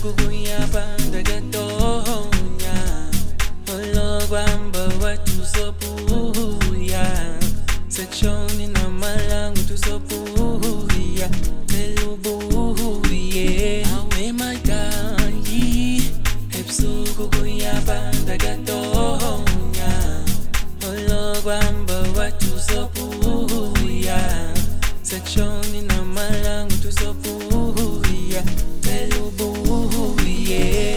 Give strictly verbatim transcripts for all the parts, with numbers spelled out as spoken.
ebusuku kuyapanda gatonya ologwamba watusopuya sekshoni na malangu tusopuya telubuye awe madayi ebusuku kuyapanda gatonya ologwamba watusopuya sekshoni na malangu tusopuya telubuye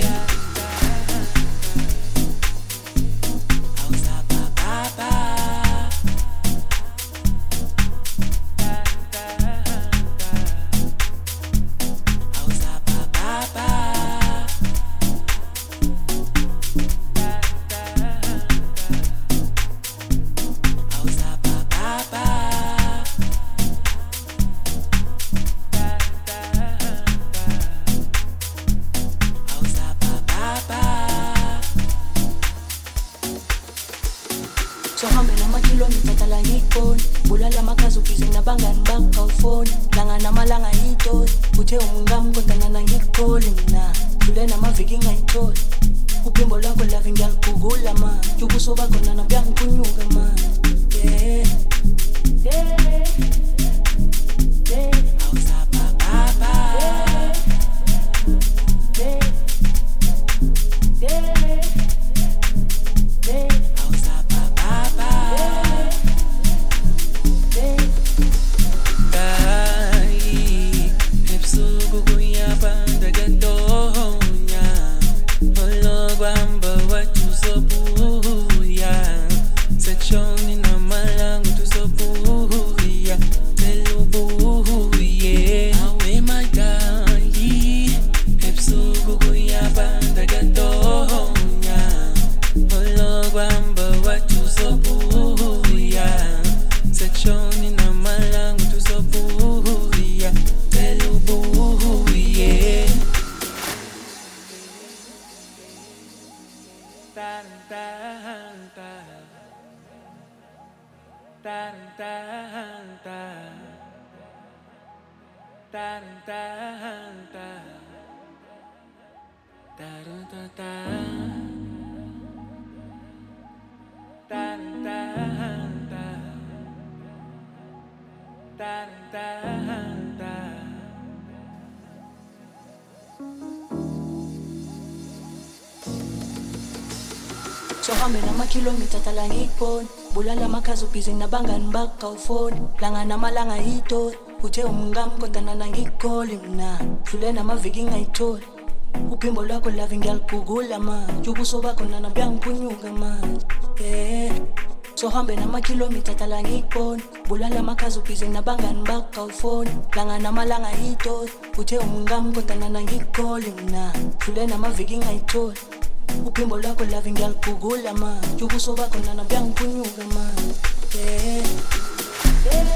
Sohambe namakilomita tala ngikoni bulala makazi ubize nabangani bakawufoni langa namalanga yitoli uthe umngam kodwa na ngikoli mina dlule namaviki ngayitholi uphimbo lwakho lave ngiyalibhukula ma ubuso bakho nana buyangikunyuka ma yeah yeah yeah awuzapha baba yeah yeah yeah Sekshoni na malangu tusopuya telubuye awe madayi ebusuku kuyapanda gatonya ologwamba watusopuya sekshoni na malangu tusopuya telubuye ta ta ta ta ta ta ta ta ta ta ta ta ta ta ta Sohambe namakilomita tala ngikoni bulala makazi ubize nabangani bakawufoni langa namalanga yitoli uthe umngam kodwa nana ngikoli mina dlule namaviki ngayitholi uphimbo lwakho lave ngiyalibhukula ma ubuso bakho nana buyangikunyuka ma yeah sohambe namakilomita tala ngikoni bulala makazi ubize nabangani bakawufoni langa namalanga yitoli uthe umngam kodwa nana ngikoli mina dlule namaviki ngayitholi uphimbo lwakho lave ngiyalibhukula ma ubuso bakho nana buyangikunyuka ma yeah yeah